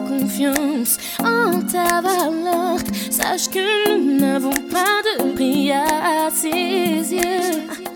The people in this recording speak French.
confiance en ta valeur. Sache que nous n'avons pas de prix à ses yeux.